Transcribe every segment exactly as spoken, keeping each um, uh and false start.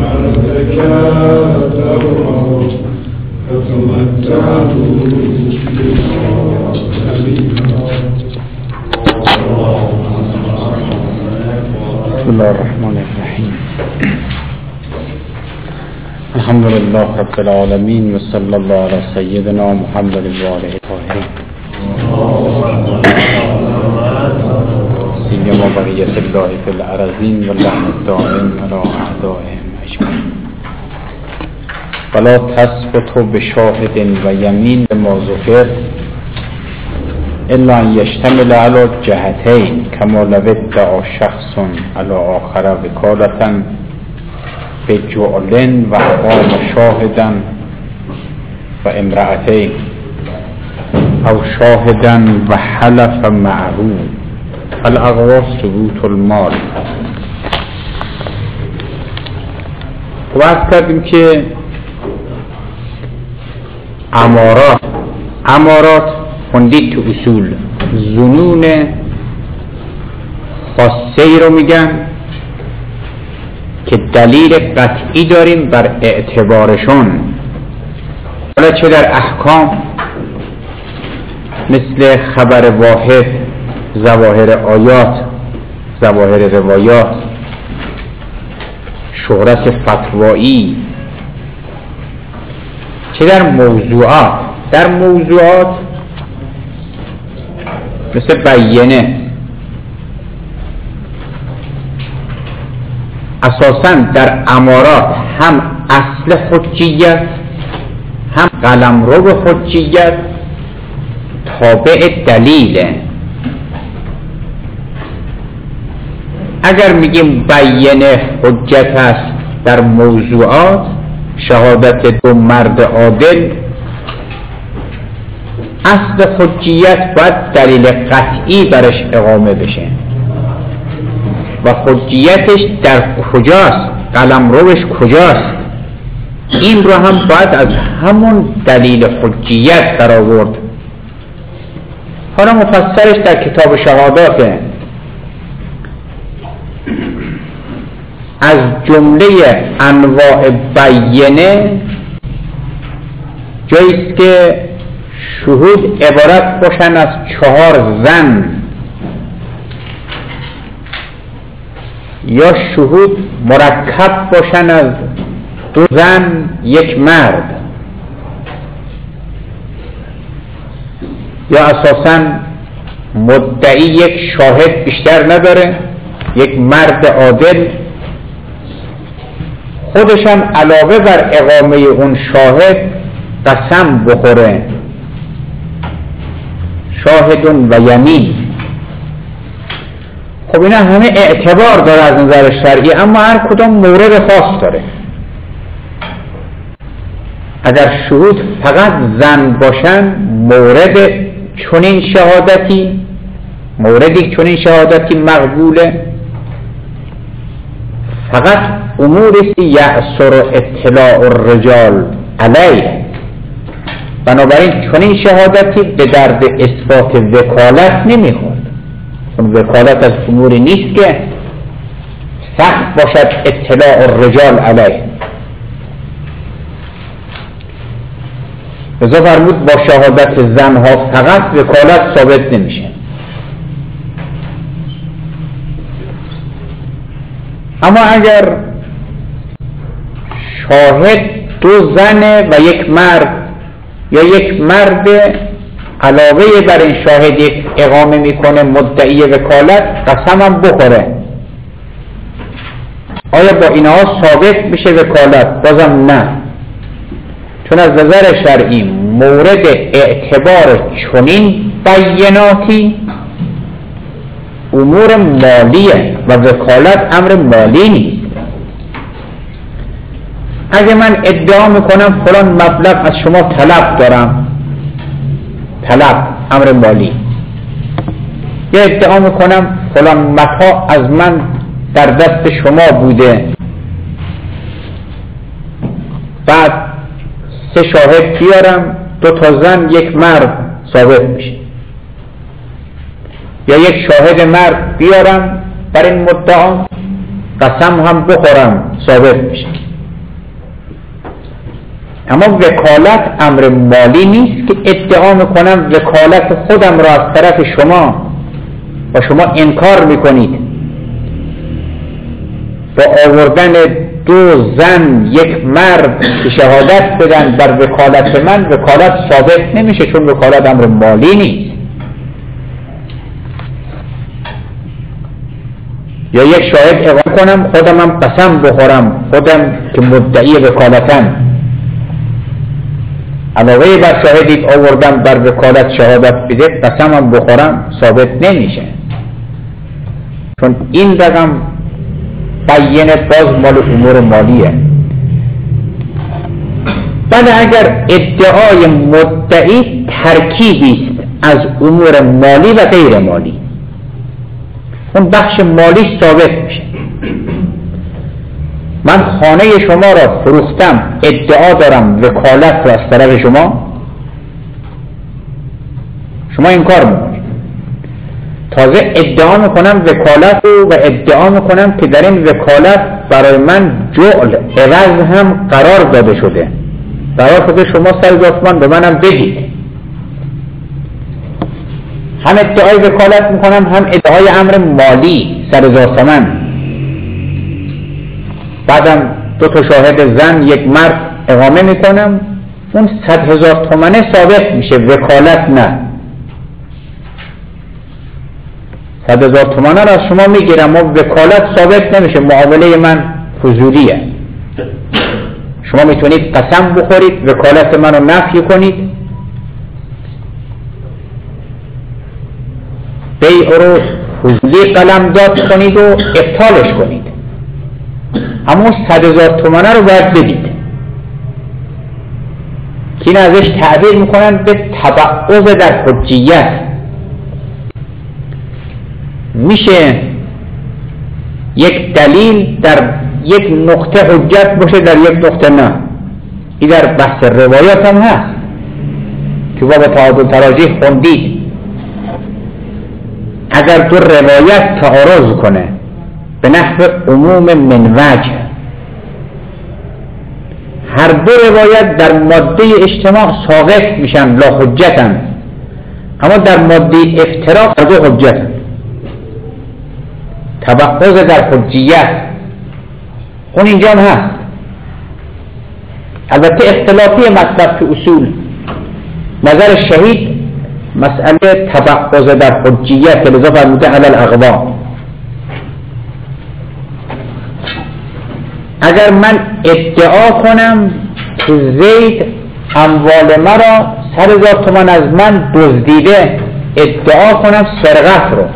بسم الله الرحمن الرحیم. الحمد لله رب العالمین و صلی الله علی سیدنا محمد و آله الطاهرین سیما بقیة الله فی الارضین و لعنة الدائم علی اعدائهم اجمعین. ولا تثبت بشاهد و یمین ما ذکر الا ان یشتمل علی جهتین کما لو ادعا شخص علی آخر وکالة بجعل و اقام شاهدا و امرأتین او شاهدا و حلف معه الاغواص ثبوت المال. وقت کردیم که امارات امارات خوندید تو اصول ظنون خاصه ای رو میگن که دلیل قطعی داریم بر اعتبارشون، حالا چه در احکام مثل خبر واحد، ظواهر آیات، ظواهر روایات، شهرت فتوایی، چه در موضوعات. در موضوعات مثل بیینه اساساً در امارات هم اصل حجیت هم قلمرو حجیت تابع دلیله. اگر میگیم بیینه حجت است در موضوعات، شهادت دو مرد عادل، اصل حجیت باید دلیل قطعی برش اقامه بشه و حجیتش در کجاست، قلمروش کجاست، این رو هم باید از همون دلیل حجیت در آورد. حالا مفسرش در کتاب شهاداته. از جمله انواع بیینه جاییست که شهود عبارت باشن از چهار زن یا شهود مرکب باشن از دو زن یک مرد، یا اساساً مدعی یک شاهد بیشتر نداره، یک مرد عادل خودشم علاوه بر اقامه اون شاهد قسم بخوره، شاهد و یمین. خب اینا همه اعتبار داره از نظر شرعی، اما هر کدام مورد خاص داره. اگر شهود فقط زن باشن، مورد چنین شهادتی موردی چنین شهادتی مقبوله، فقط اموری یأثر اطلاع الرجال علیه. بنابراین چنین شهادتی به درد اثبات وکالت نمیخورد، چون وکالت از اموری نیست که سخت باشد اطلاع الرجال علیه. لذا فرمود با شهادت زنها فقط وکالت ثابت نمیشه. اما اگر شاهد دو زن و یک مرد یا یک مرد علاوه بر این شاهد یک اقامه میکنه مدعی وکالت، قسم هم بخوره، آیا با اینها ثابت میشه وکالت؟ بازم نه، چون از نظر شرعی مورد اعتبار چنین بیاناتی امور مالیه و وکالت امر مالی نیست. اگه من ادعا میکنم فلان مبلغ از شما طلب دارم، طلب امر مالی، یا ادعا میکنم فلان متاع از من در دست شما بوده، بعد سه شاهد بیارم، دو تا زن یک مرد، ثابت میشه. یا یک شاهد مرد بیارم بر این مدعا، قسم هم بخورم، ثابت میشه. اما وکالت امر مالی نیست که ادعا میکنم وکالت خودم را از طرف شما و شما انکار میکنید. با آوردن دو زن یک مرد که شهادت بدن بر وکالت من، وکالت ثابت نمیشه، چون وکالت امر مالی نیست. یا یک شاهد اقامه کنم خودم هم قسم بخورم، خودم که مدعی وکالتم، علاوه بر شاهدی آوردم بر وکالت شهادت بده قسم هم بخورم، ثابت نمیشه، چون این رقم بیان باز مال امور مالیه. بله اگر ادعای مدعی ترکیبی است از امور مالی و غیر مالی، اون بخش مالی ثابت میشه. من خانه شما را فروختم، ادعا دارم وکالت را از طرف شما، شما انکار میکنید. تازه ادعا میکنم وکالت رو و ادعا میکنم که در این وکالت برای من جعل عوض هم قرار داده شده، قرار شده شما سر دستمان به منم بدید. هم ادعای وکالت میکنم هم ادعای امر مالی سر هزار تومن. بعدم دو تا شاهد زن یک مرد اقامه میکنم، اون صد هزار تومنه ثابت میشه، وکالت نه. صد هزار تومنه را از شما میگیرم و وکالت ثابت نمیشه، معامله من فضولیه. شما میتونید قسم بخورید وکالت منو نفی کنید، بیع رو فضولی قلم داد کنید و ابطالش کنید، اما صد هزار تومنه رو باید بدید. که این ازش تعبیر میکنن به تبعض در حجیت. میشه یک دلیل در یک نقطه حجت باشه، در یک نقطه نه. این در بحث روایات هم هست که باب تعادل تراجیح خوندید. اگر دو روایت تعارض کنه به نحو عموم من وجه، هر دو روایت در ماده اجتماع ساقط میشن، لا حجتن، اما در ماده افتراق هر دو حجتن. تبعض در حجیت اون اینجا هم هست. البته اختلافی مطلب که اصول نظر شهید مسئله تبعض در حجیت لذا فرموده علی الاغوا. اگر من ادعا کنم که زید اموال مرا سر هزار تومان از من دزدیده، ادعا کنم سرقت رو،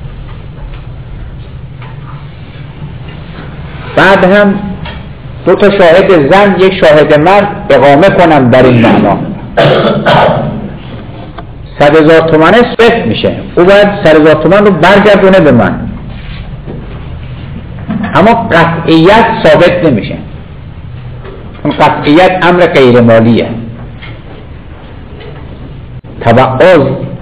بعد هم دو تا شاهد زن یک شاهد مرد اقامه کنم در این معنا، صد هزار تومنه صفت میشه، او باید صد هزار تومن رو برگردونه به من، اما قطعیت ثابت نمیشه. اون قطعیت امر غیر مالیه. تبعض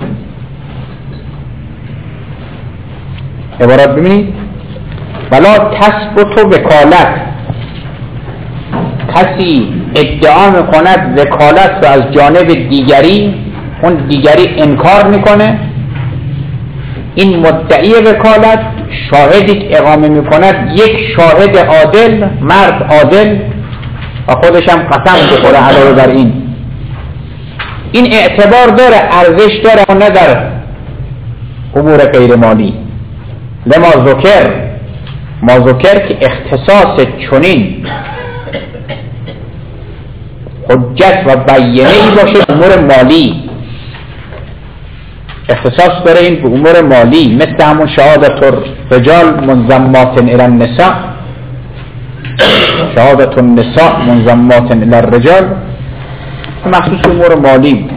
عبارت ببینید، ولا تثبت وکالت، کسی ادعا میکند وکالت رو از جانب دیگری، اون دیگری انکار میکنه. این مدعی وکالت شاهدی که اقامه میکند یک شاهد عادل، مرد عادل و خودش هم قسم بخوره علاوه بر این، این اعتبار داره، ارزش داره، نه در امور غیر مالی. لما ذکر، ما ذکر که اختصاص چنین حجت و بیانه ای باشه امور مالی، اختصاص داره این به امور مالی، مثل همون شهادت الرجال منضمات الی النساء، شهادت النساء منضمات الی الرجال، مخصوص امور مالی.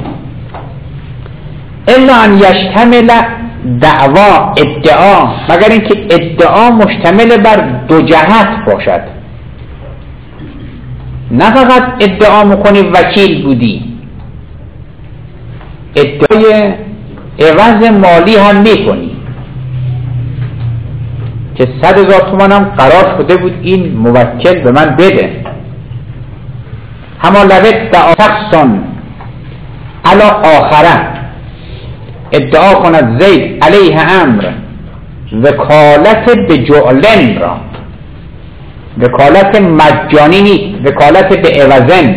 الا ان یشتمل دعوا، ادعا، مگر اینکه ادعا مشتمل بر دو جهت باشد، نه فقط ادعا میکنی وکیل بودی، ادعای عوض مالی هم میکنی که صد هزار تومان هم قرار شده بود این موکل به من بده، همان لبت دعا شخصان علا آخره، ادعا کند زید علیه امر وکالت به جعلن را، وکالت مجانی نیست، وکالت به عوضن.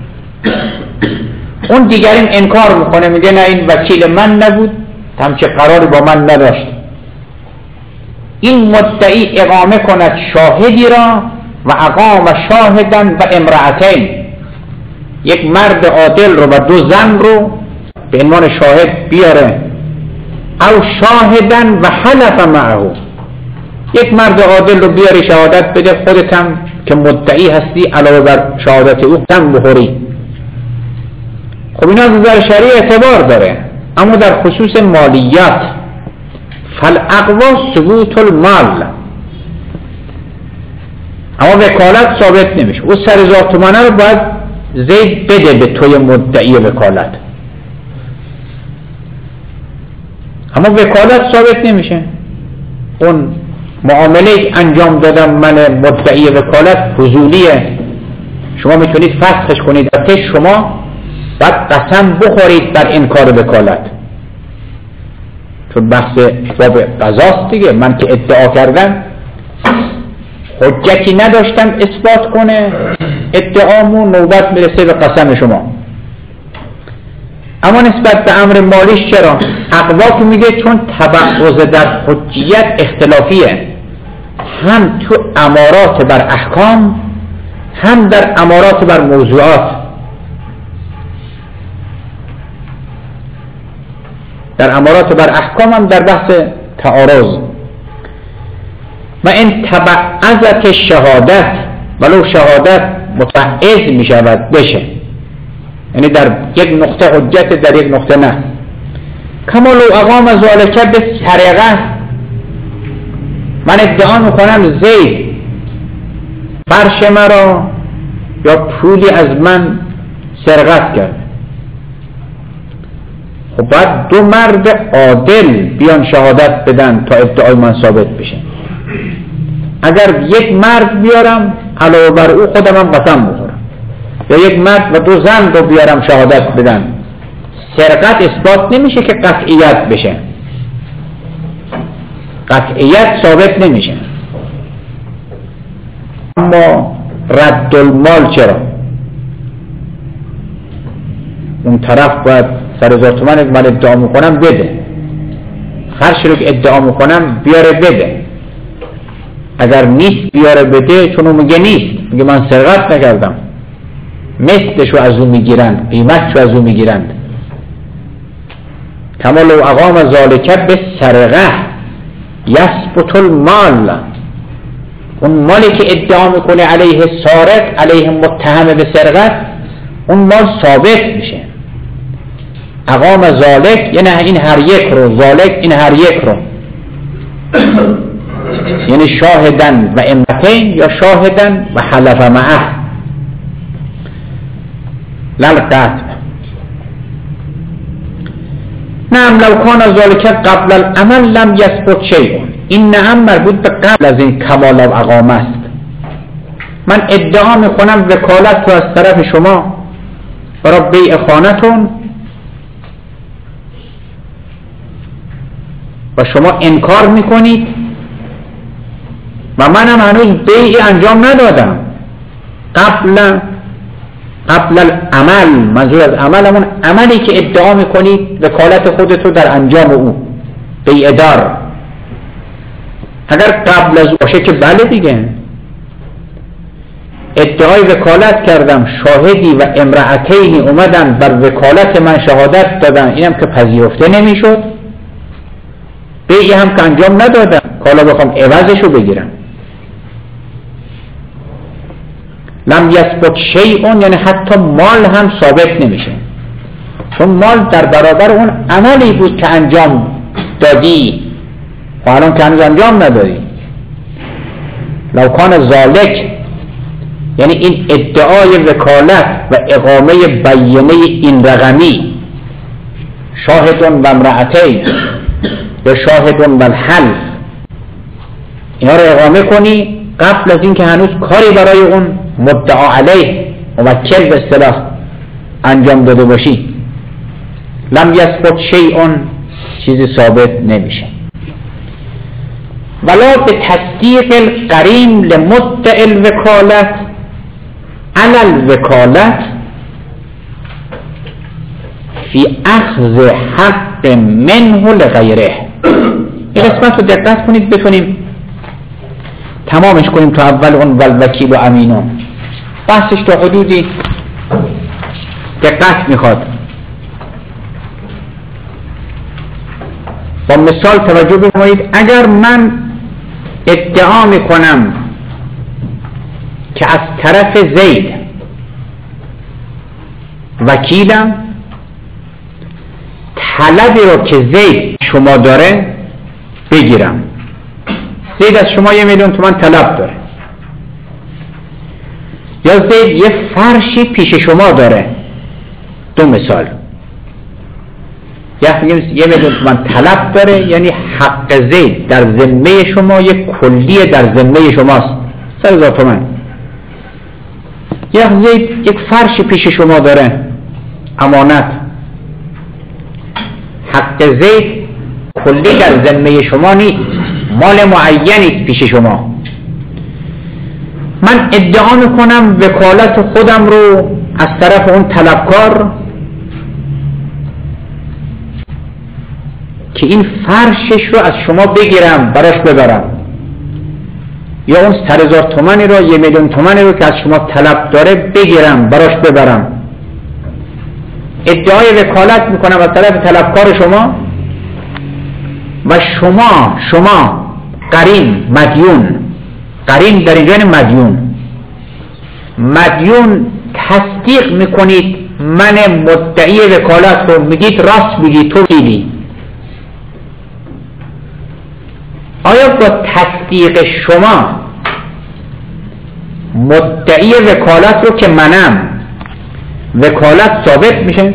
اون دیگر این انکار میکنه، میگه نه این وکیل من نبود، همچه قراری با من نداشت. این مدعی اقامه کند شاهدی را و اقام شاهدن و امرأتین، یک مرد عادل رو و دو زن رو به عنوان شاهد بیاره، او شاهدن و حلف معه، یک مرد عادل رو بیاری شهادت بده، خودت هم که مدعی هستی علاوه بر شهادت او هم بخوری. خب اینا از نظر شرعی اعتبار داره، اما در خصوص مالیات فالاقوا ثبوت المال، اما وکالت ثابت نمیشه. او سر هزار تومانه رو باید زید بده به توی مدعی وکالت، اما وکالت ثابت نمیشه. اون معامله انجام دادم من مدعی وکالت فضولیه، شما میتونید فسخش کنید، البته شما باید قسم بخورید بر انکار وکالت، چون بحث باب قضاست دیگه. من که ادعا کردم حجتی نداشتم اثبات کنه ادعامو، نوبت میرسه به قسم شما. اما نسبت به امر مالیش چرا؟ اقوا که میگه چون تبعض در حجیت اختلافیه، هم تو امارات بر احکام هم در امارات بر موضوعات. در امارات بر احکام هم در بحث تعارض. و این تبعضت شهادت، ولو شهادت متعض می شود بشه، یعنی در یک نقطه حجت در یک نقطه نه. کما لو اقام ذالک به سرقه، من ادعا میکنم زید فرش مرا یا پولی از من سرقت کرد، خب باید دو مرد عادل بیان شهادت بدن تا ادعای من ثابت بشه. اگر یک مرد بیارم علاوه بر او خودم هم قسم بخورم، یا یک مرد و دو زن رو بیارم شهادت بدن، سرقت اثبات نمیشه که قطعیت بشه، قطعیت ثابت نمیشه. اما رد المال چرا؟ اون طرف باید سر هزار تومن من ادعا میکنم بده، خرش رو که ادعا میکنم بیاره بده، اگر نیست بیاره بده، چون اون میگه نیست، میگه من سرقت نکردم، مثلشو از اون میگیرند، قیمتشو از اون میگیرند. کما لو اقام ذالک به سرقه یثبت المال، اون مالی که ادعا میکنه علیه سارق، علیه متهم به سرقت، اون مال ثابت میشه. اقام ذالک یعنی این هر یک رو، ذالک این هر یک رو، یعنی شاهدن و امتین یا شاهدن و حلف معه للقطع. نعم لو کان ذالک قبل العمل لم یثبت شیء، این نعم مربوط به قبل از این کمال و اقامه است. من ادعا میکنم وکالت رو از طرف شما برای بیع خانتون و شما انکار میکنید و منم هنوز بیعی انجام ندادم. قبل قبل العمل، منظور از عمل همون عملی که ادعا میکنید وکالت خودتو در انجام او، بیع دار. اگر قبل از باشه که بله دیگه، ادعای وکالت کردم، شاهدی و امرأتینی اومدن بر وکالت من شهادت دادن، اینم که پذیرفته نمیشد، بیعی هم که انجام ندادم، حالا بخوام عوضشو بگیرم. لم یثبت شیء یعنی حتی مال هم ثابت نمیشه، چون مال در برابر اون عملی بود که انجام دادی و الان که هنوز انجام ندادی. لو کان ذالک یعنی این ادعای وکالت و اقامه بیانه این رقمی، شاهدون و امرأتین یا شاهدون و الحلف، اینا رو اقامه کنی قبل از این که هنوز کاری برای اون مدعا علیه موکل به اصطلاح انجام داده باشی، لم یثبت شیء، چیزی ثابت نمیشه. ولا به تصدیق القرین لمدعی الوکالت علی الوکالت فی اخذ حق منه لغیره. این قسمت رو دقت کنید بتونیم تمامش کنیم تا اول اون والوکیل و امینون. بحثش تا حدودی دقت میخواد. با مثال توجه بفرمایید. اگر من ادعا میکنم که از طرف زید وکیلم طلبی رو که زید شما داره بگیرم، زید از شما یه میلیون تومان طلب داره، یا زید یه فرشی پیش شما داره، دو مثال، یا یه میلیون تومان طلب داره، یعنی حق زید در ذمه شما یک کلیه در ذمه شماست، سر هزار تومان، یا زید یک فرشی پیش شما داره، امانت، حق زید کلی در ذمه شما نیست، مال معینی پیش شما. من ادعا میکنم وکالت خودم رو از طرف اون طلبکار که این فرشش رو از شما بگیرم براش ببرم، یا اون سر هزار تومنی رو، یه میلیون تومنی رو که از شما طلب داره بگیرم براش ببرم. ادعای وکالت میکنم از طرف طلبکار شما و شما شما قرین مدیون، قرین در اینجا یعنی مدیون، مدیون تصدیق میکنید من مدعی وکالت رو، میگید راست میگی تو وکیلی. آیا با تصدیق شما مدعی وکالت رو که منم وکالت ثابت میشه؟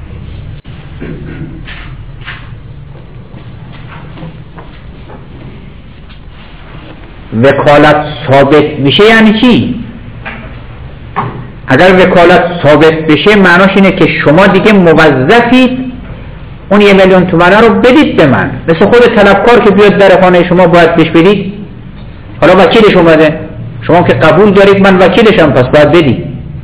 وکالت ثابت میشه یعنی چی؟ اگر وکالت ثابت بشه معناش اینه که شما دیگه موظفید اون یه میلیون تومنه رو بدید به من، مثل خود طلبکار که بیاد در خانه شما باید بهش بدید. حالا وکیلش اومده، شما که قبول دارید من وکیلشم، پس باید بدید.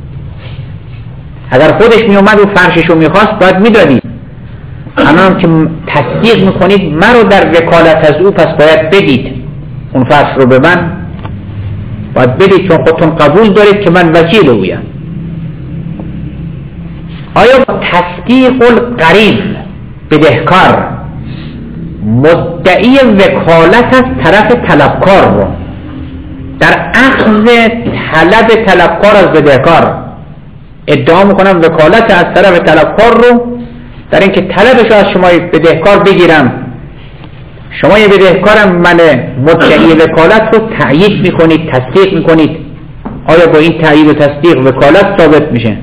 اگر خودش می اومد و فرشش رو میخواست باید میدادید. الان که تصدیق میکنید من رو در وکالت از او، پس باید بدید اون فرش رو به من، باید بدید چون خودتون قبول دارید که من وکیل اویم. آیا تصدیق القرین بدهکار مدعی وکالت از طرف طلبکار رو در اخذ طلب طلبکار از بدهکار ادعا میکنم وکالت از طرف طلبکار رو در اینکه طلبش رو از شما بدهکار بگیرم، شما یه بدهکارم من مدعی وکالت رو تأیید میکنید، تصدیق میکنید. آیا با این تأیید و تصدیق وکالت ثابت میشه؟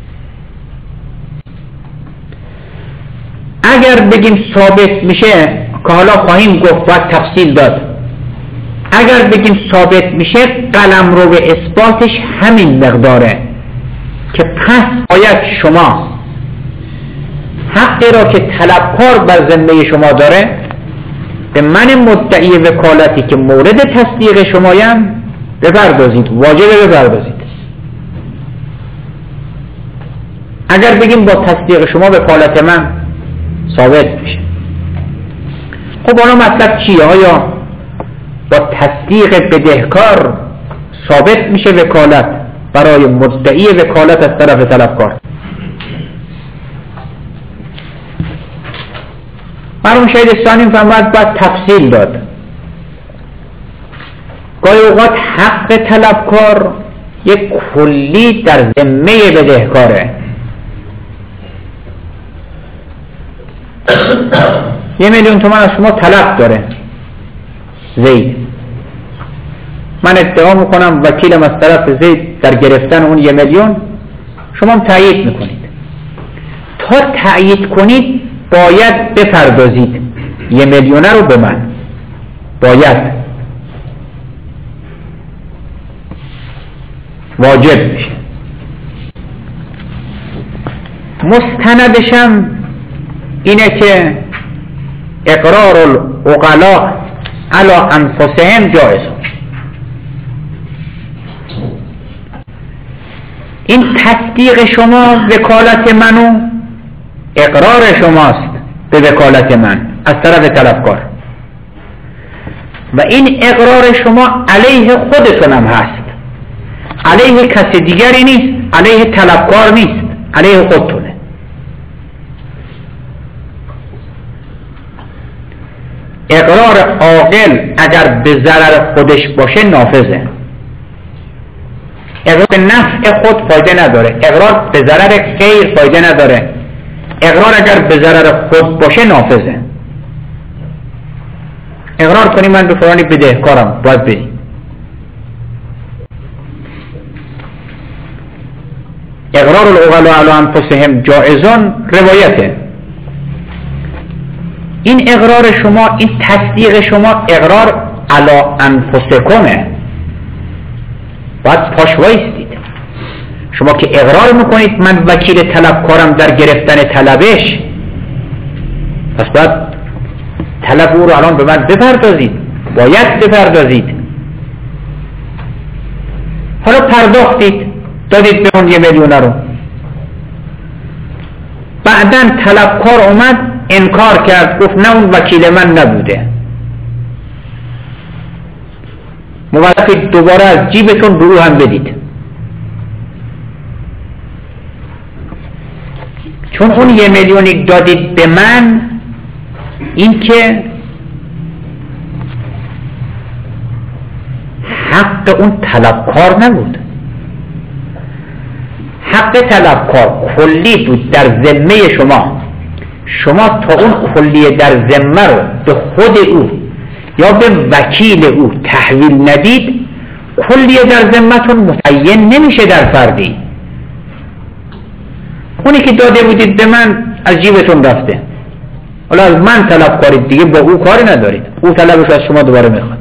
اگر بگیم ثابت میشه که حالا خواهیم گفت باید تفصیل داد، اگر بگیم ثابت میشه قلمرو به اثباتش همین مقداره که پس باید شما حقی را که طلبکار بر ذمه شما داره به من مدعی وکالتی که مورد تصدیق شمایم بپردازید، واجبه بپردازید. اگر بگیم با تصدیق شما وکالت من ثابت میشه، خب حالا مطلب چیه؟ آیا با تصدیق بدهکار ثابت میشه وکالت برای مدعی وکالت از طرف طلبکار؟ مرحوم شهید ثانی فرمود باید تفصیل داد. گاهی اوقات حق طلبکار یک کلی در ذمه بدهکاره. یه میلیون تومان از شما طلب داره زید، من ادعا میکنم وکیلم از طرف زید در گرفتن اون یه میلیون، شما هم تأیید میکنید. تا تأیید کنید باید بپردازید یه میلیونه رو به من، باید واجب میشه. مستندشم اینه که اقرار العقلاء علی انفسهم جایز. این تصدیق شما وکالت منو اقرار شماست به وکالت من از طرف طلبکار و این اقرار شما علیه خودتونم هست، علیه کسی دیگری نیست، علیه طلبکار نیست، علیه خودتونه. اقرار عاقل اگر به ضرر خودش باشه نافذه. اقرار به نفع خود فایده نداره، اقرار به ضرر غیر فایده نداره. اقرار اگر به ضرر خود باشه نافذه. اقرار کنی من به فلانی بدهکارم، باید بدی. اقرار العقلاء علی انفسهم جائزون روایته. این اقرار شما، این تصدیق شما اقرار علی انفسکمه، باید پاش وایستید. شما که اقرار میکنید من وکیل طلبکارم در گرفتن طلبش، پس باید طلب او رو الان به من بپردازید، باید بپردازید. حالا پرداختید، دادید به اون یه میلیون رو، بعدن طلبکار اومد انکار کرد، گفت نه اون وکیل من نبوده. موظفید دوباره از جیبتون به او هم بدید، چون اون یه میلیونی دادید به من، این که حق اون طلبکار نبود، حق طلبکار کلی بود در ذمه شما. شما تا اون کلیه در ذمه رو به خود او یا به وکیل او تحویل ندید، کلیه در ذمتون متعین نمیشه در فردی. اونی که داده بودید به من از جیبتون رفته، حالا از من طلب کارید دیگه، با او کاری ندارید، او طلبش از شما دوباره میخواد.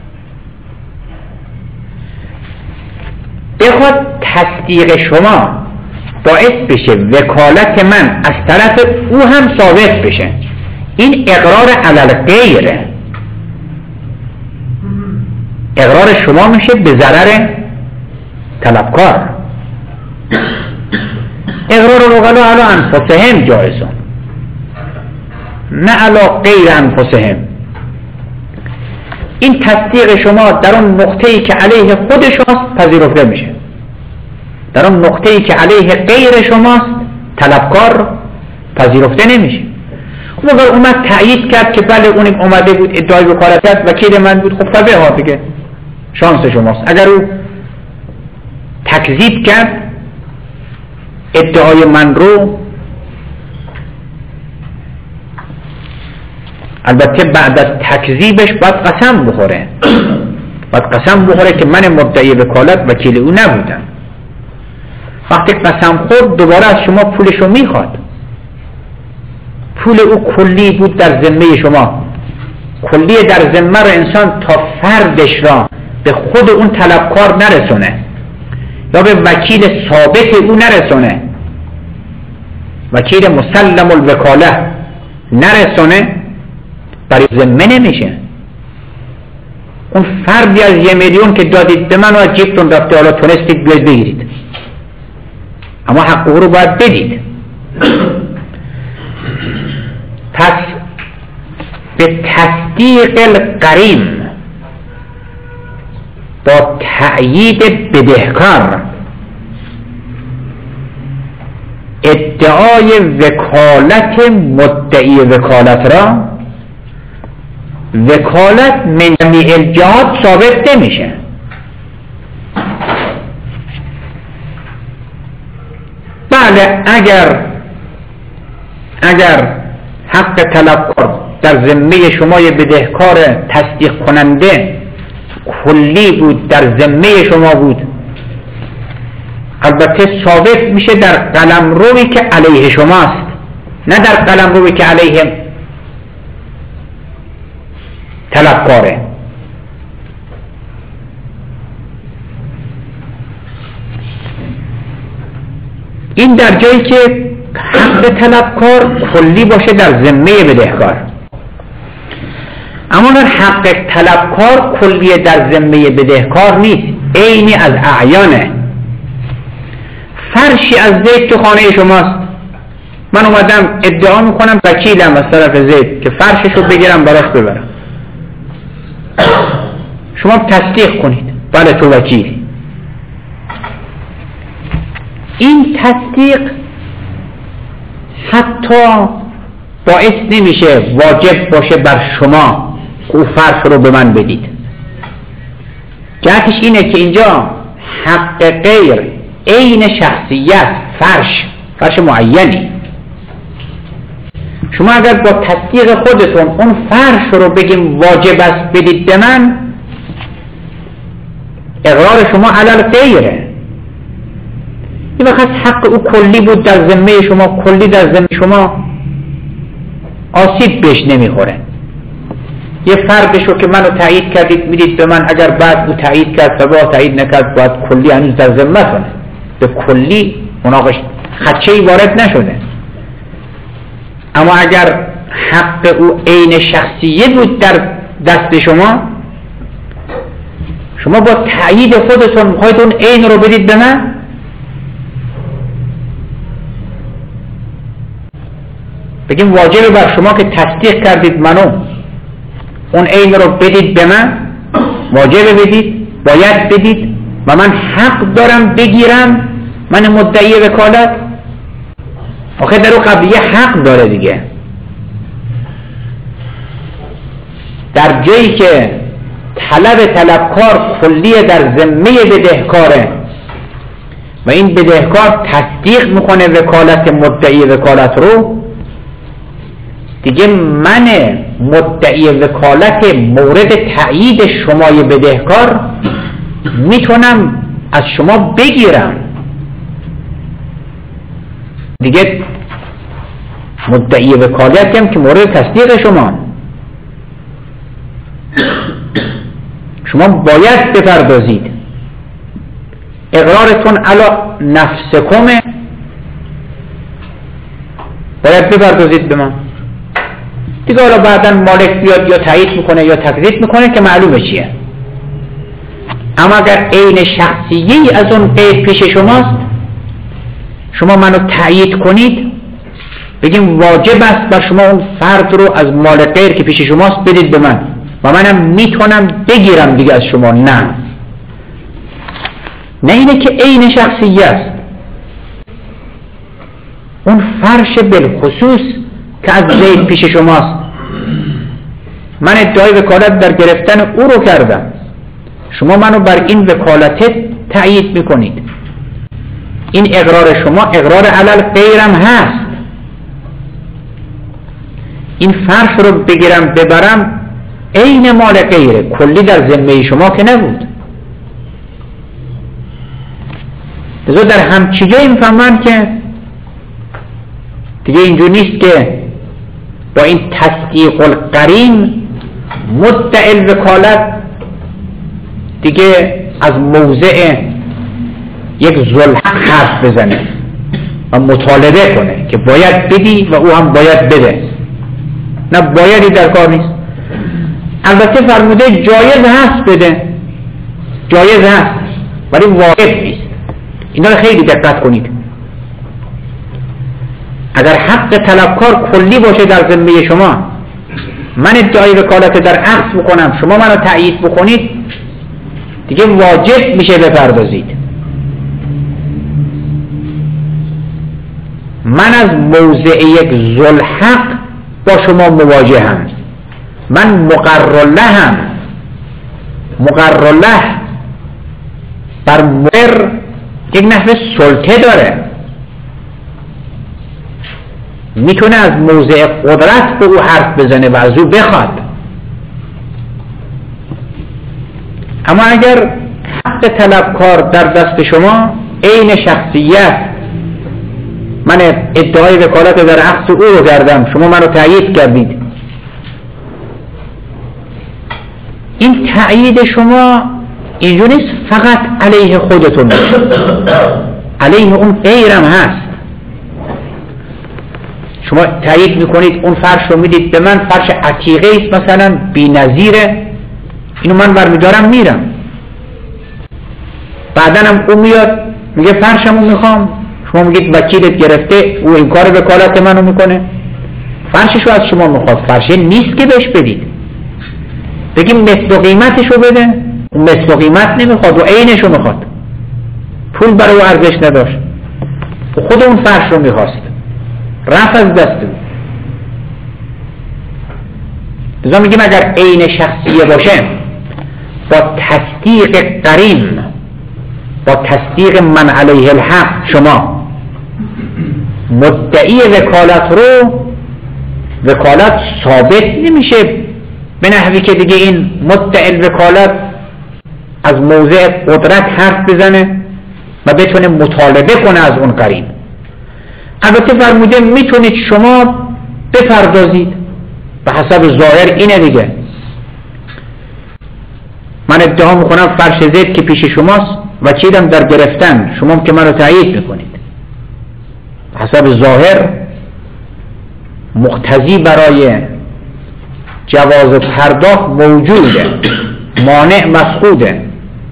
بخواد تصدیق شما باعث بشه وکالت من از طرف او هم ثابت بشه، این اقرار علی غیره. اقرار شما میشه به ضرر طلبکار. اقرار العقلاء علی انفسهم جایزون، نه علی غیر انفسهم. این تصدیق شما در اون نقطه‌ای که علیه خود شماست پذیرفته میشه، در اون نقطه‌ای که علیه غیر شماست طلبکار پذیرفته نمیشه. اون اگر اومد تایید کرد که بله اون اومده بود ادعای وکالت کرد، وکیل من بود، خب فبه ها دیگه شانس شماست. اگر او تکذیب کرد ادعای من رو، البته بعد از تکذیبش باید قسم بخوره، باید قسم بخوره که من مدعی وکالت وکیل او نبودم. وقتی قسم خورد دوباره از شما پولشو میخواد. پول او کلی بود در ذمه شما، کلی در ذمه رو انسان تا فردش را به خود اون طلبکار نرسونه یا به وکیل ثابت او نرسونه، وکیل مسلم الوکاله نرسونه، برای ذمه نمیشه. اون فردی از یه میلیون که دادید به من و از جیبتون رفته، حالا تونستید بیاید بگیرید، اما حق او رو باید بدید. پس به تصدیق القرین با تأیید بدهکار ادعای وکالت مدعی وکالت را، وکالت من جمیع الجهات ثابت نمیشه. بله اگر اگر حق طلبکار در ذمه شما بدهکار تصدیق کننده کلی بود، در ذمه شما بود، البته ثابت میشه در قلمروی که علیه شماست، نه در قلمروی که علیه طلبکاره. این در جایی که حق طلبکار کلی باشه در ذمه بدهکار، اما در حق طلبکار کلی در ذمه بدهکار نیست، عینی از اعیانه. فرشی از زید تو خانه شماست، من اومدم ادعا میکنم وکیلم از طرف زید که فرششو بگیرم براش ببرم، شما تصدیق کنید بله تو وکیلی. این تصدیق حتی باعث نمیشه واجب باشه بر شما که او فرش رو به من بدید. جهتش اینه که اینجا حق غیر عین شخصیت، فرش فرش معینی، شما اگر با تصدیق خودتون اون فرش رو بگیم واجب است بدید به من، اقرار شما علل غیره. این وقت حق او کلی بود در ذمه شما، کلی در ذمه شما، آسیب بهش نمیخوره. یه فردشو که منو تایید کردید میدید به من، اگر بعد او تایید کرد و تایید نکرد باید کلی هنوز در ذمتونه، به کلی مناقش خدشه‌ای وارد نشده. اما اگر حق او عین شخصیه بود در دست شما، شما با تایید خودتون میخواید اون عین رو بدید به من، بگیم واجبه بر شما که تصدیق کردید منو اون عین رو بدید به من، واجبه بدید، باید بدید و من حق دارم بگیرم، من مدعی وکالت. آخه در اون قبلیه حق داره دیگه. در جایی که طلب طلبکار کلیه در ذمه بدهکاره و این بدهکار تصدیق میکنه وکالت مدعی وکالت رو، دیگه من مدعی وکالت مورد تایید شمای بدهکار میتونم از شما بگیرم. دیگه مدعی وکالت هم که مورد تصدیق شما، شما باید بپردازید، اقرارتون علی نفسکمه، باید بپردازید به من. دیگه حالا بعداً مالک بیاد یا تایید میکنه یا تکذیب میکنه که معلومه چیه. اما اگر عین شخصیه‌ای از اون غیر پیش شماست، شما منو تایید کنید، بگیم واجب است بر شما اون فرد رو از مال غیر که پیش شماست بدید به من و منم میتونم بگیرم دیگه از شما. نه نه اینه که عین شخصیه است، اون فرش بالخصوص که از زید پیش شماست، من ادعای وکالت در گرفتن او رو کردم، شما منو بر این وکالت تأیید میکنید. این اقرار شما اقرار علل غیرم هست. این فرش رو بگیرم ببرم عین مال غیره، کلی در ذمه شما که نبود. لذا در همچی جایی میفهمن که دیگه اینجور نیست که با این تصدیق القرین مدعی الوکالت دیگه از موضع یک ذوالحق حرف بزنه و مطالبه کنه که باید بدی و او هم باید بده. نه بایدی در کار نیست. البته فرموده جایز هست بده، جایز هست ولی واجب نیست. اینا رو خیلی دقت کنید. اگر حق طلبکار کلی باشه در ذمه شما، من ادعای وکالت در اخذ بکنم، شما منو تأیید بکنید، دیگه واجب میشه بپردازید. من از موضع یک ذوالحق با شما مواجهم، من مقر لهم، مقر له بر مقر یک نحوه سلطه داره، میتونه از موضع قدرت به او حرف بزنه و از او بخواد. اما اگر حق طلبکار در دست شما عین شخصیت، من ادعای وکالت در اخذ او رو کردم، شما منو تأیید کردید، این تأیید شما اینجور نیست فقط علیه خودتون باشه، علیه اون غیرم هست. شما تایید میکنید اون فرش رو میدید به من، فرش عتیقه است مثلا بی‌نظیره، اینو من برمیدارم میرم، بعدن هم اون میاد میگه فرشمو میخوام، شما میگید وکیلت گرفته، او این کار وکالت منو میکنه، فرششو از شما میخواد، فرشه نیست که بهش بدید، بگیم مثل قیمتشو بده، اون مثل قیمت نمیخواد و عینشو میخواد، پول برای او ارزش نداشت، خود اون فرش رو میخواست، رفت از دست بود. لذا میگیم اگر عین شخصیه باشه با تصدیق قرین، با تصدیق من علیه الحق، شما مدعی وکالت رو، وکالت ثابت نمیشه به نحوی که دیگه این مدعی وکالت از موضع قدرت حرف بزنه و بتونه مطالبه کنه از اون قرین. البته فرموده میتونید شما بپردازید به حسب ظاهر اینه دیگه، من ادعا میکنم فرش زید که پیش شماست وکیلم در گرفتن، شما که منو تایید میکنید، حسب ظاهر مقتضی برای جواز پرداخت موجوده، مانع مفقوده،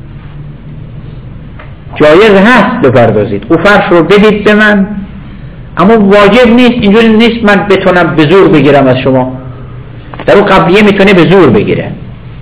جایز هست بپردازید، او فرش رو بدید به من، اما واجب نیست، اینجوری نیست من بتونم به زور بگیرم از شما، در اون قبلیه میتونه به زور بگیره،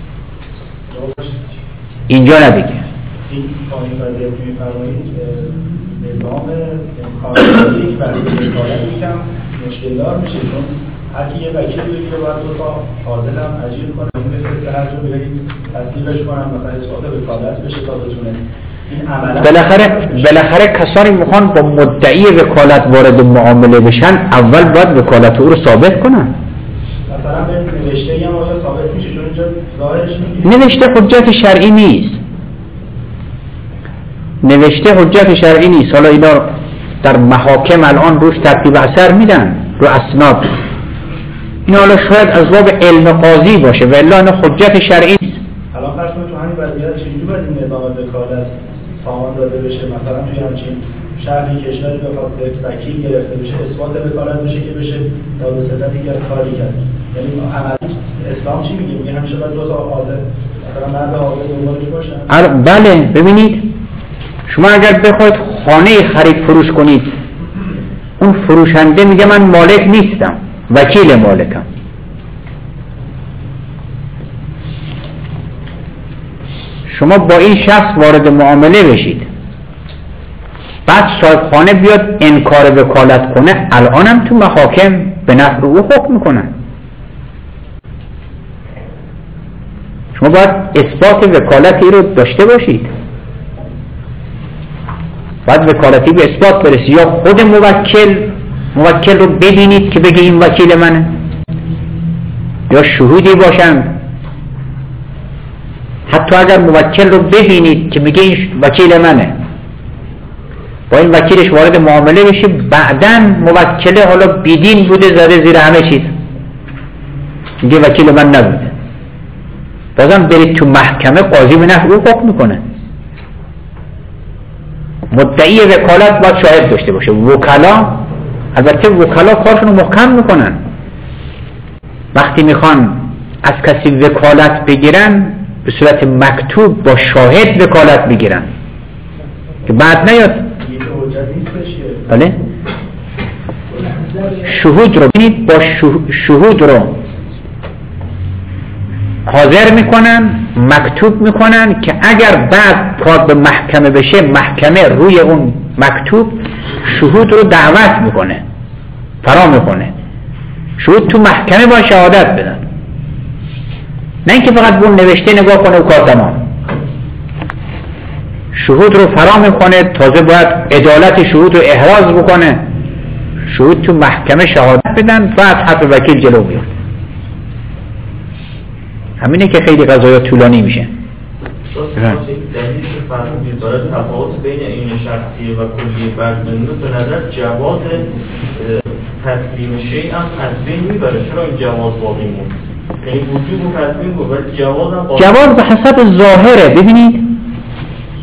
اینجا ندیگه. این قانون وضعیت میفرمایید نظام امکاناتی که برای وکالت یکم مشکلدار میشه، چون هر کی یه وکیل بگیره باید دو تا عادل هم اجیر کنه، این مثل هر جا بگید تصدیقش کنن مثلا اثبات وکالت بشه تا بتونه این عملا. بالاخره بالاخره کسانی میخوان با مدعی وکالت وارد معامله بشن اول باید وکالت او رو ثابت کنن. مثلا به نوشته هم آیا ثابت میشه؟ چون اینجا ظاهرش میگه نوشته حجت شرعی نیست، نوشته حجت شرعی نیست. حالا اینا در محاکم الان روش ترتیب اثر میدن رو اسناد، این حالا شاید از باب علم قاضی باشه و الا اینا حجت شرعی نیست. الان فرض کنید تو همین وضعیت چجوری باید این نظام وکالت سامان داده بشه؟ مثلا توی همچین شهری کشوری بخواد وکیل گرفته بشه، اثبات وکالت بشه که بشه تا به صدتی که کاری کرد، یعنی عملی اسلام چی میگه؟ میگه همیشه باید دو تا عادل مثلا مرد عادل دنبالش باشن. بله ببینید، شما اگر بخواید خانه خرید فروش کنید، اون فروشنده میگه من مالک نیستم، وکیل مالکم، شما با این شخص وارد معامله بشید، بعد صاحب خانه بیاد انکار وکالت کنه، الان هم تو محاکم به نفع او حکم میکنن. شما باید اثبات وکالتی رو داشته باشید، باید وکالتی به اثبات برسی، یا خود موکل موکل رو ببینید که بگه این وکیل منه، یا شهودی باشند. حتی اگر موکل رو ببینید که میگه این وکیل منه، با این وکیلش وارد معامله بشه، بعداً موکله حالا بیدین بوده زده زیر همه چیز، میگه وکیل من نبوده، بازم برید تو محکمه، قاضی به نفع او حکم میکنه. مدعی وکالت باید شاهد داشته باشه. وکلا البته وکلا کارشون رو محکم میکنن، وقتی میخوان از کسی وکالت بگیرن به صورت مکتوب با شاهد وکالت بگیرن که بعد نیاد. بله شهود رو ببینید، با شهود رو حاضر میکنن، مکتوب میکنن که اگر بعد کار به محکمه بشه، محکمه روی اون مکتوب شهود رو دعوت میکنه، فرا میکنه، شهود تو محکمه با شهادت بدن، نه اینکه فقط اون نوشته نگاه کنه و کار تمام. شهود رو فرا میکنه، تازه باید عدالت شهود رو احراز بکنه، شهود تو محکمه شهادت بدن، بعد حرف وکیل جلو بیاد. همینه که خیلی قضایا طولانی میشه. دلیلی که فرمودید داره تفاوت بین این شخصیه و کلیه برگمنده به نظر جواز تسلیم شیء هم از بین میبره. چرا این جواز باقی موند؟ یعنی وجود و تصمیم بود ولی جواز هم باقی. جواز به حسب ظاهره. ببینید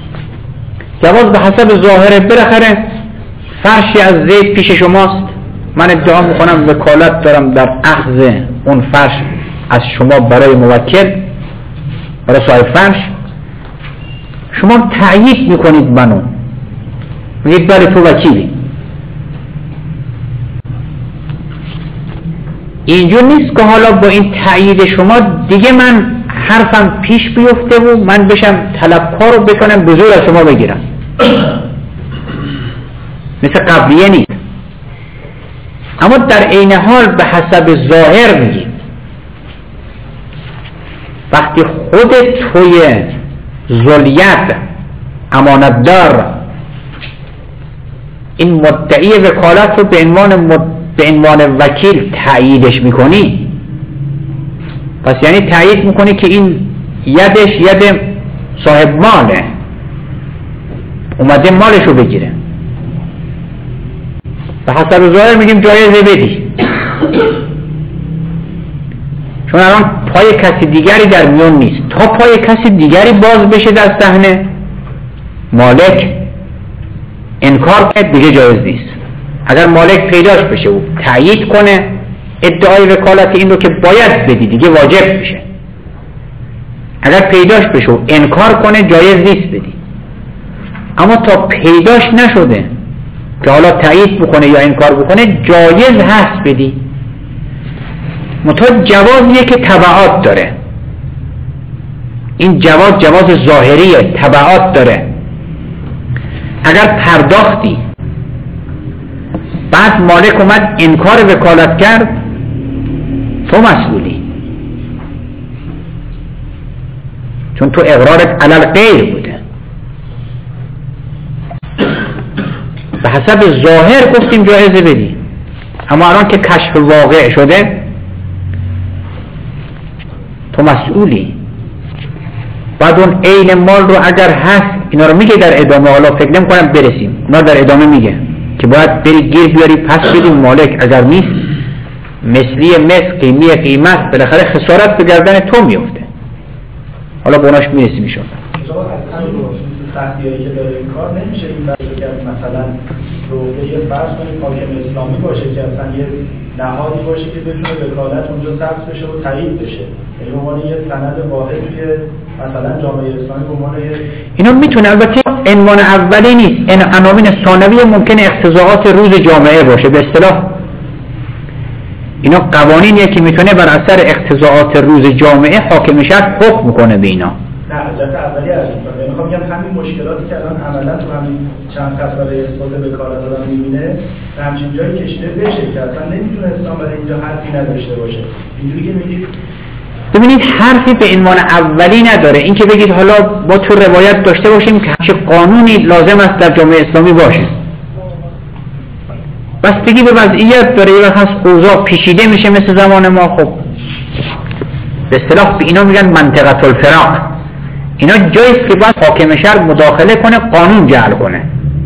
جواز به حسب ظاهره. بالاخره فرشی از زید پیش شماست، من ادعا میکنم وکالت دارم در اخذ اون فرش از شما برای موکل، برای صاحب فرش. شما تأیید میکنید منو، میگید بله تو وکیلی. اینجور نیست که حالا با این تأیید شما دیگه من حرفم پیش بیفته و من بشم طلبکار رو بکنم بزرگ از شما بگیرم. مثل قبلیه نیست. اما در عین حال به حسب ظاهر میگیم وقتی خود توی ذلیت امانتدار این مدعی وکالت رو به عنوان مد... به عنوان وکیل تأییدش میکنی، پس یعنی تأیید میکنی که این یدش ید صاحب ماله، اومده مالش رو بگیره. به حسب ظاهر میگیم جایزه بدی، چون الان پای کسی دیگری در میون نیست. تا پای کسی دیگری باز بشه در صحنه، مالک انکار کنه دیگه جایز نیست. اگر مالک پیداش بشه و تأیید کنه ادعای وکالت این رو که باید بدی دیگه واجب میشه. اگر پیداش بشه و انکار کنه جایز نیست بدی. اما تا پیداش نشده که حالا تأیید بکنه یا انکار بکنه جایز هست بدی. متأ جوازیه که تبعات داره. این جواز جواز ظاهریه، تبعات داره. اگر پرداختی بعد مالک اومد انکار وکالت کرد، تو مسئولی، چون تو اقرارت علل غیر بوده. به حسب ظاهر گفتیم جایزه بدی، اما الان که کشف واقع شده تو مسئولی. بعد اون عین مال رو اگر هست، اینا رو میگه در ادامه، حالا فکر نمی کنم برسیم، اینا در ادامه میگه که باید بری گیر بیاری پس بدی مالک، اگر نیست مثلی مثل قیمی قیمت، بالاخره خسارت به گردن تو میفته. حالا به اوناش میرسیم ایشون. سختیایی که داره این کار نمیشه این بحث کرد مثلا رو یه فرض کنید حاکم اسلامی باشه که اصلا یه نهادی باشه که بتونه وکالت اونجا ثبت بشه و تایید بشه، یعنی به عنوان یه سند واحد توی مثلا جامعه اسلامی به عنوان یه اینا میتونه، البته عنوان اولی نیست، این عناوین ثانوی ممکنه اقتضاعات روز جامعه باشه. به اصطلاح اینا قوانینیه که میتونه بر اثر اقتضاعات روز جامعه حاکم شهر حکم کنه به اینا. نه حضرت اولی از این فرده میخوام بگم همین مشکلاتی که الان عملا تو همین چند فصل برای اثبات وکالت آدم میبینه به همچین جایی کشیده بشه که اصلا نمیتونه اسلام برای اینجا حرفی نداشته باشه. اینجوری که میگید ببینید حرفی به عنوان اولی نداره. این که بگید حالا با تو روایت داشته باشیم که چه قانونی لازم است در جامعه اسلامی باشه، بس بگی به وضعیت داره، یه وقت هست اوضاع پیچیده میشه مثل زمان ما. خب به اصطلاح به اینا میگن منطقه الفراق. اینا جاییست که باید حاکم شهر مداخله کنه، قانون جعل کنه.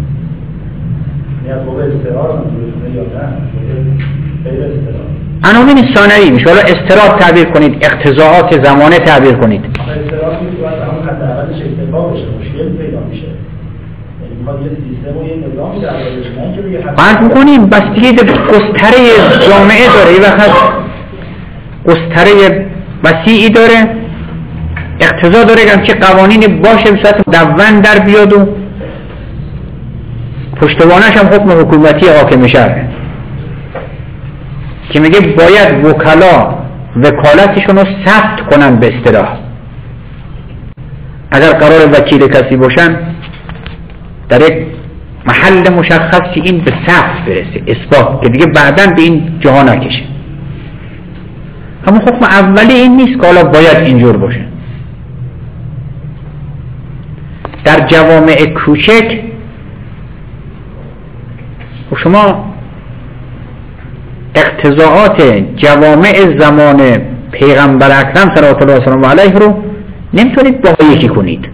نیاز به استقرار منظورتونه یا نه؟ غیر استقرار. عناوین ثانوی میشه. حالا استقرار تعبیر کنید، اقتضاعات زمانه تعبیر کنید. استقرار میشه باید همون حداقلش اکتفا بشه، مشکل پیدا میشه. یعنی میخواد یه سیستم و یه نظامی در بشه، نه اینکه بگه فرض می‌کنیم بستگی به گستره جامعه داره. یه وقت گستره وسیعی داره، اقتضا داره که چه قوانین باشه به صورت مدون در بیاد و پشتوانش هم حکم حکومتی حاکم شهره که میگه باید وکلا وکالتشون رو ثبت کنن. به اصطلاح اگر قرار وکیل کسی باشن در یک محل مشخصی این به ثبت برسه، اثبات، که دیگه بعداً به این جاها نکشه. اما حکم اولی این نیست که حالا باید اینجور باشه. در جوامع کوچک شما اقتضاعات جوامع زمان پیغمبر اکرم صلوات الله وسلامه علیه رو نمیتونید با یکی کنید.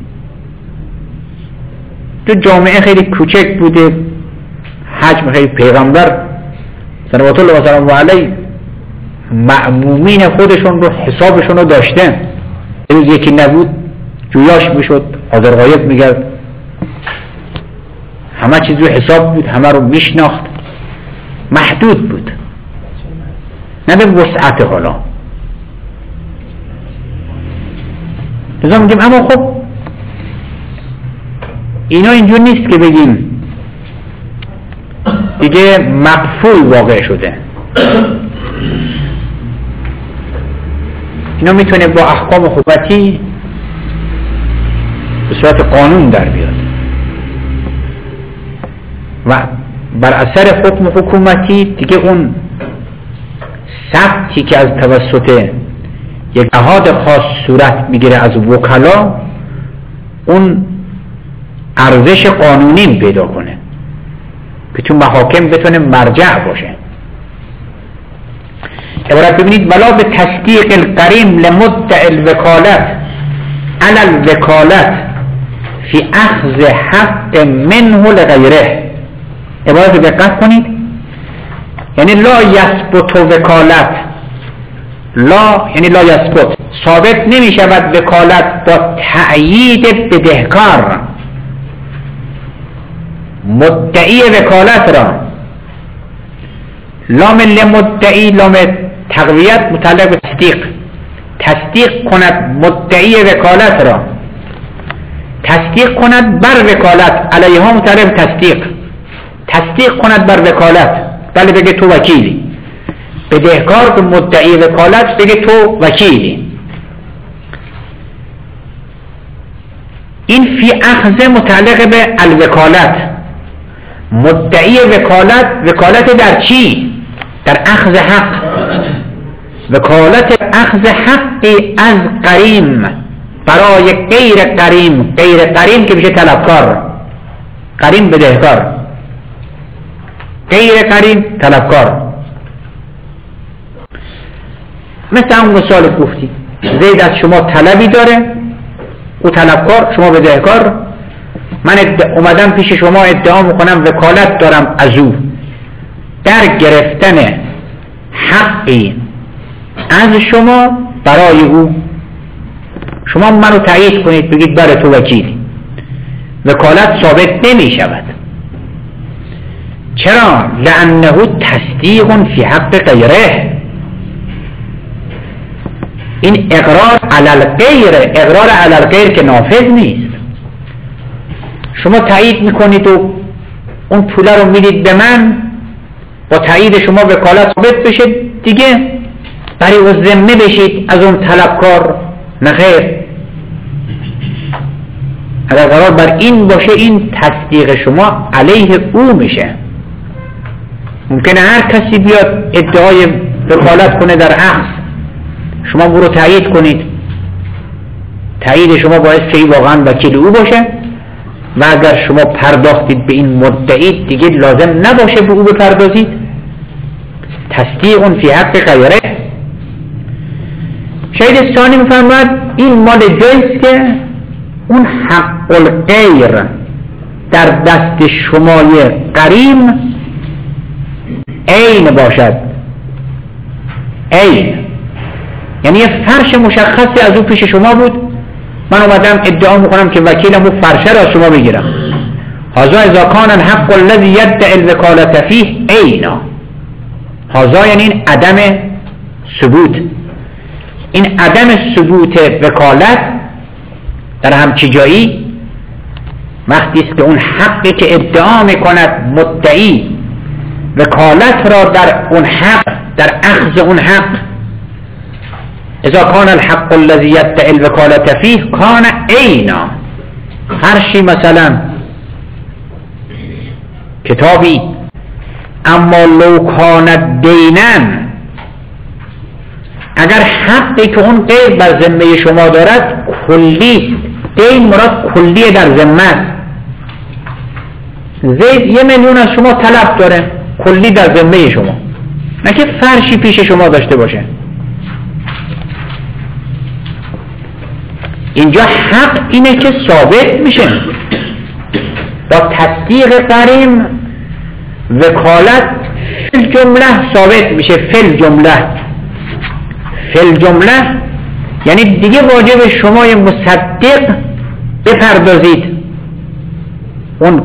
تو جامعه خیلی کوچک بوده، حجم خیلی، پیغمبر صلوات الله وسلامه علیه مأمومین خودشون رو حسابشون رو داشتن. روز یکی نبود جویاش میشد، حاضر غایب میگرد، همه چیز رو حساب بود، همه رو میشناخت. محدود بود. نه به وسعت. حالا لذا میگیم اما خب اینا اینجور نیست که بگیم دیگه مقفول واقع شده. اینا میتونه با احکام حکومتی به صورت قانون در بیاد و بر اثر حکم حکومتی دیگه اون ثبتی که از توسط یک نهاد خاص صورت میگیره از وکلا اون ارزش قانونی پیدا کنه که تو محاکم بتونه مرجع باشه. عبارت ببینید ولا به تصدیق القریم لمدعی الوکالت علی الوکالت فی اخذ حق منه لغیره. عبارت دقت کنید، یعنی لا یثبت وکالت، لا یعنی لا یثبت، ثابت نمی شود وکالت با تأیید بدهکار مدعی وکالت را. لام لمدعی لام تقویت متعلق به تصدیق، تصدیق کند مدعی وکالت را، تصدیق کند بر وکالت، علیها متعلق به تصدیق، تصدیق کند بر وکالت. بله بگه تو وکیلی، بدهکار به مدعی وکالت بگه تو وکیلی. این فی اخذ متعلق به الوکالت، مدعی وکالت، وکالت در چی؟ در اخذ حق، وکالت اخذ حقی از قریم برای غیر قریم، غیر قریم که میشه طلبکار، قریم بدهکار، غیر قریم طلبکار. مثل اون مثال گفتی زید از شما طلبی داره، او طلبکار شما بدهکار، من اومدم پیش شما ادعا میکنم وکالت دارم از او در گرفتن حقی از شما برای او. شما منو تایید کنید بگید برای تو وکیلی، وکالت ثابت نمی شود. چرا؟ لانه تصدیق فی حق غیره. این اقرار علی الغیر، اقرار علی الغیر که نافذ نیست. شما تایید میکنید و اون پوله رو میدید به من، با تایید شما وکالت ثابت بشه دیگه برای او ذمه بشید از اون طلبکار. نه خیر، اگر قرار بر این باشه این تصدیق شما علیه او میشه. ممکنه هر کسی بیاد ادعای وکالت کنه در اخذ، شما برو تایید کنید، تایید شما باعث که این واقعا وکیل او باشه و اگر شما پرداختید به این مدعی دیگه لازم نباشه به او بپردازید. تصدیق فی حق غیره. شاید ثانی میفرماید این مال جایست که اون حق الغیر در دست شمای قریم عین باشد. عین یعنی یه فرش مشخصی از او پیش شما بود، من اومدم ادعا میکنم که وکیلم او فرشه را از شما بگیرم. هذا اذا کان الحق الذي يدعي الوکالة فيه عینا. هذا یعنی این عدم ثبوت، این عدم ثبوت وکالت در همچی جایی وقتی است که اون حقی که ادعا میکند مدعی وکالت را در اون حق، در اخذ اون حق، اذا کان الحق الذي يدعي الوکالة فيه کان عینا. هر شی مثلا کتابی، اما لو کان دینا، اگر حقی که اون غیر بر ذمه شما دارد کلی، دین مراد کلیه در ذمه. زید یه میلیون از شما طلب داره کلی در ذمه شما، نه که فرشی پیش شما داشته باشه. اینجا حق اینه که ثابت میشه با تصدیق قریم، وکالت فی جمله ثابت میشه. فی جمله، فی جمله یعنی دیگه واجب شما مصدق بپردازید اون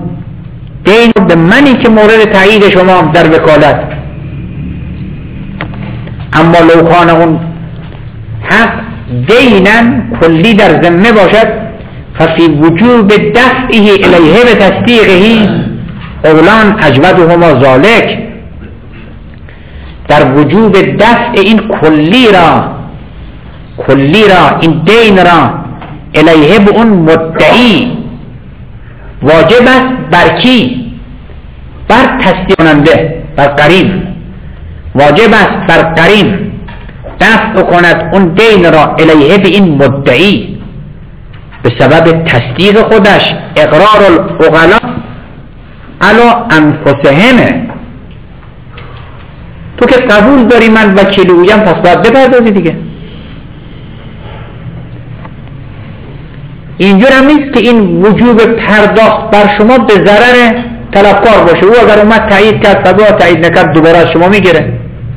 دین به منی که مورد تایید شما در وکالت. اما لوکان اون حق دینن کلی در ذمه باشد ففی وجوب دفعه الیه به تصدیقه اولان اجودهما ذالک، در وجوب دفع این کلی را کلی را این دین را الیه به اون مدعی واجب است بر کی؟ بر تصدیق کننده، بر قرین. واجب است بر قرین دفع کند اون دین را الیه به این مدعی به سبب تصدیق خودش. اقرار العقلاء علی انفسهم، تو که قبول داری من وکیل اویم پس باید بپردازی دیگه. اینجور هم نیست که این وجوب پرداخت بر شما به ضرر طلبکار باشه. او اگر اومد تایید کرد و با تایید نکرد دوباره از شما میگیره.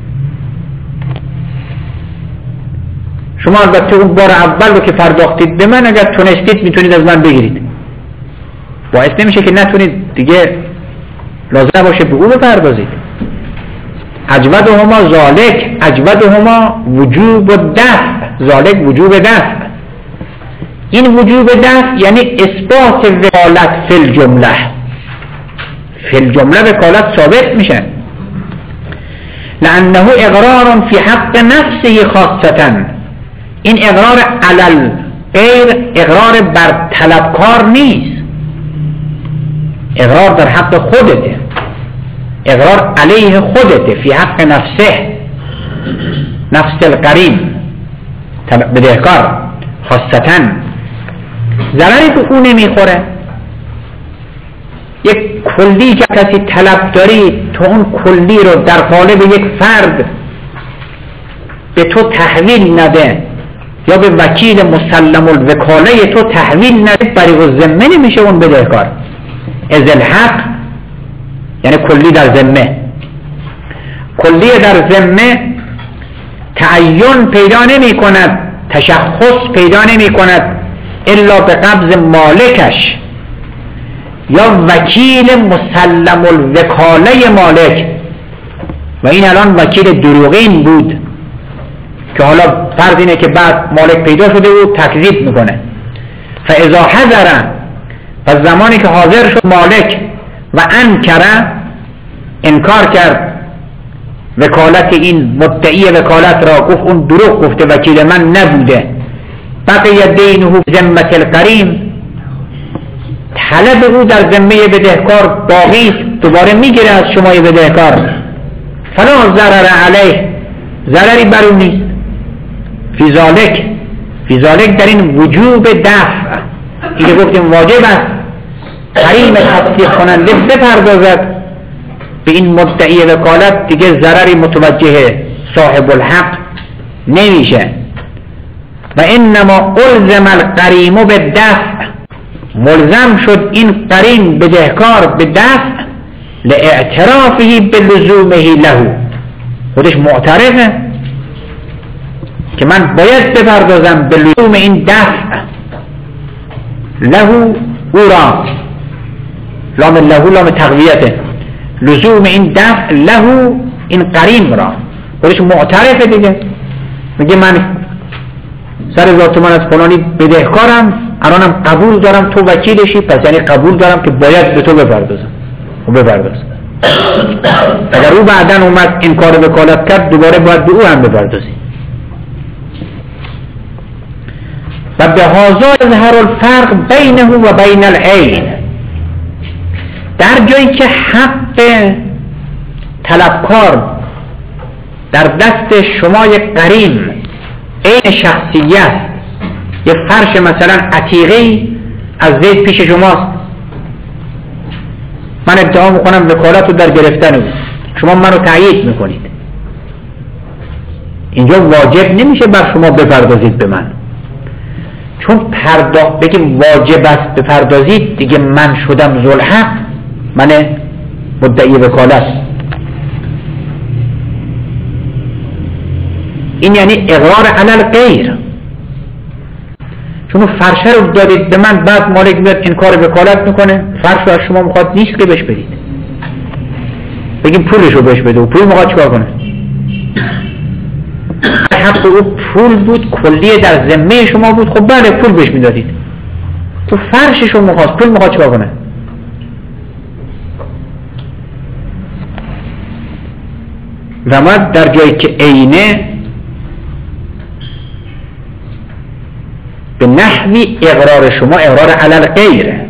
شما البته اون بار اول رو که پرداختید به من اگر تونستید میتونید از من بگیرید، باعث نمیشه که نتونید دیگه لازم باشه به او بپردازید. اجودهما ذالک، اجودهما وجوب دفع، ذالک وجوب دفع. این وجوب دفع یعنی اثبات وکالت فی الجمله، فی الجمله وکالت ثابت میشه. لانه اقرار فی حق نفسه خاصتا، این اقرار علل غیر اقرار بر طلبکار نیست، اقرار در حق خودته، اقرار علیه خودته، فی حق نفسه، نفس القرین بدهکار خاصتا. ضرری به او نمیخوره. یک کلی که کسی طلب داری تو اون کلی رو در قالب یک فرد به تو تحویل نده یا به وکیل مسلم الوکاله تو تحویل نده، بریغ الذمه نمیشه اون بدهکار. از الحق یعنی کلی در ذمه، کلی در ذمه تعین پیدا نمی کند، تشخص پیدا نمی کند الا به قبض مالکش یا وکیل مسلم الوکاله مالک. و این الان وکیل دروغین بود که حالا فرض اینه که بعد مالک پیدا شده و تکذیب میکنه. فاذا حضر، و زمانی که حاضر شد مالک و انکره انکار کرد وکالت این مدعی وکالت را، گفت اون دروغ گفته وکیل من نبوده، بقی دینه ذمت القرین، طلب او در ذمه بدهکار باقی است، دوباره میگیره از شمای بدهکار. فلا ضرر علیه، ضرری بر او نیست. فی ذالک، فی ذالک در این وجوب دفع، این گفتیم واجب است قرین تصدیق کننده بپردازد به این مدعی وکالت، دیگه ضرری متوجه صاحب الحق نمیشه. و انما الزم القریم بالدفع، ملزم شد این قرین بدهکار به دفع لاعترافه بلزومه له، خودش معترفه که من باید بپردازم به لزوم این دفع له او را، لام له لام تقویته، لزوم این دفع له این قرین را، خودش معترفه دیگه. میگه من سر ذات من از فلانی بدهکارم، الانم قبول دارم تو وکیلشی، پس یعنی قبول دارم که باید به تو بپردازم و بپردازم. اگر او بعدن اومد این کار وکالت کرد دوباره باید به او هم بپردازی. و به هازا ظهر الفرق بینه و بین العین، در جایی که حق طلبکار در دست شما یک قرین عین شخصیت، یک فرش مثلا عتیقی از زید پیش شماست، من ادعا میکنم وکالت رو در گرفتن او، شما منو تایید میکنید، اینجا واجب نمیشه بر شما بپردازید به من، چون پرداخت بگیم واجب است بپردازید دیگه من شدم ذوالحق، من مدعی وکالت. این یعنی اقرار علی الغیر، چون فرشه رو دادید به من، بعد مالک میاد انکار وکالت میکنه، فرش رو از شما میخواد نیست که بهش بدید، بگیم پولش رو بهش بده و پول میخواد چیکار کنه؟ حق او پول بود، کلیه در ذمه شما بود، خب بله پول بهش میدادید. تو فرششو میخواست، پول میخواد چیکار کنه؟ و ما در جایی که عینه به نحوی اقرار شما اقرار علل غیره،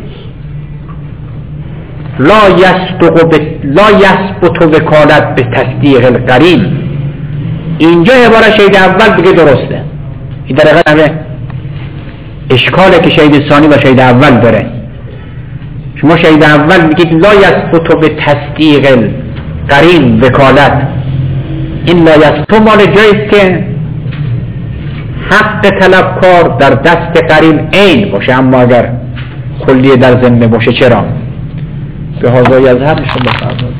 لا یصدق ب... لا یثبت وکالت به تصدیق القرین. اینجا عبارت شهید اول بگه درسته، این در واقع اشکاله که شهید ثانی و شهید اول داره. شما شهید اول میگید لا یثبت به تصدیق القرین وکالت، این لا یثبت مال جاییست که حق طلبکار در دست قرین عین باشه، اما اگر کلیه در ذمه باشه چرا؟ به هازای از هر نشون بفرمایید.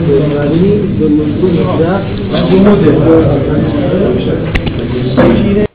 به